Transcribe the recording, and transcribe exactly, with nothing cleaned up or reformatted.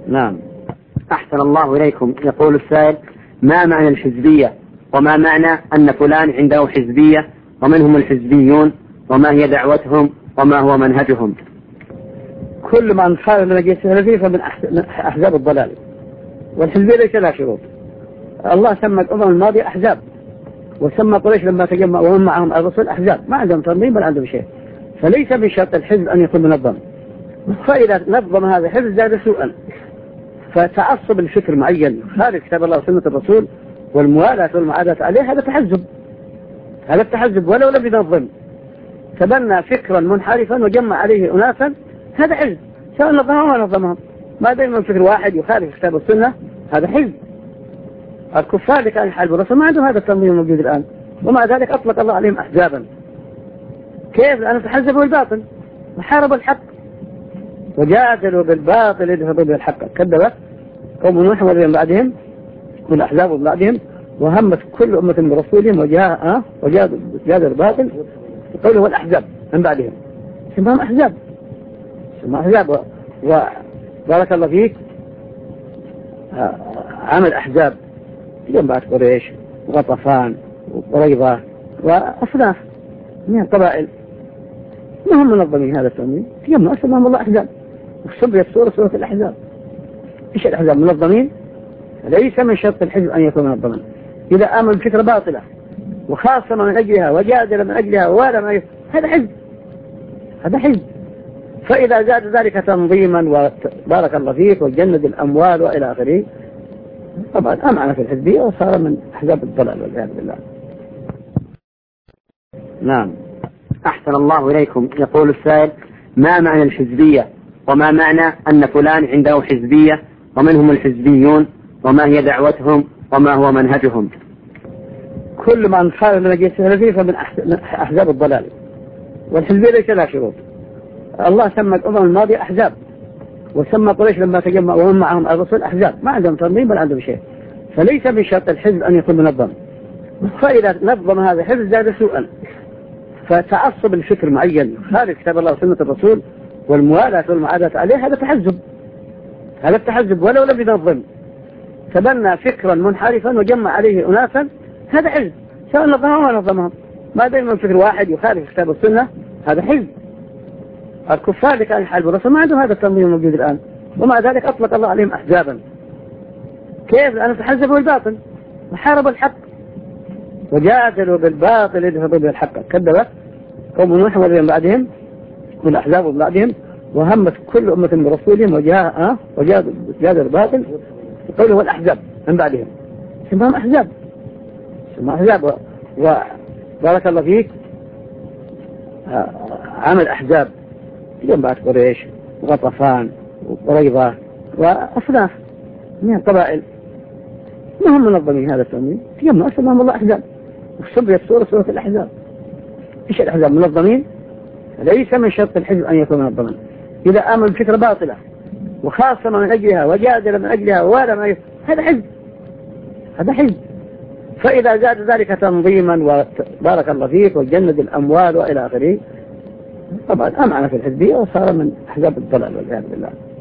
نعم. أحسن الله إليكم. يقول السائل: ما معنى الحزبية؟ وما معنى أن فلان عنده حزبية ومن هم الحزبيون؟ وما هي دعوتهم؟ وما هو منهجهم؟ كل من خالف المنهج السلفي فمن أحزاب الضلال، والحزبية ليس لها شروط. الله سمى الأمم الماضية أحزاب، وسمى قريش لما تجمع وهم معهم الرسل أحزاب، ما عندهم تنظيم ولا عندهم شيء. فليس من شرط الحزب أن يكون منظم، فإذا نظم هذا الحزب زاد سوءا. فتعصب لفكر معين خارج كتاب الله وسنة الرسول والموالاة والمعاداة عليه، هذا تحزب، هذا التحزب ولو لم ينظم. تبنى فكرا منحرفا وجمع عليه أناسا، هذا حزب، سواء نظمهم أو نظمهم، ما دام من فكر واحد يخالف كتاب السنة هذا حزب. الكفار اللي كانوا يحاربوا الرسول ما عندهم هذا التنظيم الموجود الآن، ومع ذلك أطلق الله عليهم أحزابا. كيف؟ لأنهم تحزبوا بالباطل وحاربوا الحق وجادلوا بالباطل يدفعوا بالحق. كذبت قوم نوح ومن بعدهم والأحزاب من بعدهم، وهمت كل أمة برسولهم وجاء وجادلوا الباطل قوله الأحزاب من بعدهم، سماهم أحزاب، سماهم أحزاب. وبارك الله فيك عمل أحزاب يوم بعد قريش وغطفان وقريظة وأصناف من القبائل، ما هم منظمين هذا التنظيم، يوم سماهم الله أحزاب، وسميت سورة سورة الأحزاب. إيش الأحزاب؟ منظمين؟ ليس من شرط الحزب أن يكون منظما. إذا آمن بفكرة باطلة وخاصم من أجلها وجادل من أجلها ولا ما يف... هذا حزب، هذا حزب. فإذا زاد ذلك تنظيما وبارك الله فيك وجند الأموال وإلى آخره، طبعا أمعن في الحزبية وصار من أحزاب الضلال والعياذ بالله. نعم. أحسن الله إليكم. يقول السائل: ما معنى الحزبية؟ وما معنى أن فلان عنده حزبية ومن هم الحزبيون؟ وما هي دعوتهم؟ وما هو منهجهم؟ كل من خالف المنهج السلفي فمن أحزاب الضلال، والحزبية ليس لها شروط. الله سمى الأمم الماضية أحزاب، وسمى قريش لما تجمع وهم معهم الرسل أحزاب، ما عندهم تنظيم ولا عندهم شيء. فليس من شرط الحزب أن يكون منظم، فإذا نظم هذا الحزب زاد سوءا. فتعصب لفكر معين خارج كتاب الله وسنة الرسول والموالاة والمعاداة عليه، هذا تحزب، هذا التحزب ولو لم ينظم. تبنى فكرا منحرفا وجمع عليه أناسا، هذا حزب، سواء نظمهم أو نظمهم، ما دام من فكر واحد يخالف كتاب السنة هذا حزب. الكفار اللي كانوا يحاربوا الرسول ما عندهم هذا التنظيم الموجود الآن، ومع ذلك أطلق الله عليهم أحزابا. كيف؟ لأنهم تحزبوا بالباطل وحاربوا الحق وجادلوا بالباطل يدفعوا بالحق. كذبت قوم نوح ومن بعدهم والأحزاب من بعدهم، وهمت كل أمة برسولهم وجاء وجادلوا الباطل قوله الأحزاب من بعدهم، سماهم أحزاب، سماهم أحزاب. وبارك الله فيك عمل أحزاب يوم بعد قريش وغطفان وقريظة وأصناف من القبائل، ما هم منظمين هذا التنظيم، يوم سماهم الله أحزاب، وسميت سورة سورة الأحزاب. إيش الأحزاب؟ منظمين؟ ليس من شرط الحزب أن يكون منظما. إذا آمن بفكرة باطلة وخاصم من أجلها وجادل من أجلها ولا ما يف... هذا حزب، هذا حزب. فإذا زاد ذلك تنظيما وبارك الله فيك وجند الأموال وإلى آخره، طبعا أمعن في الحزبية وصار من أحزاب الضلال والعياذ بالله.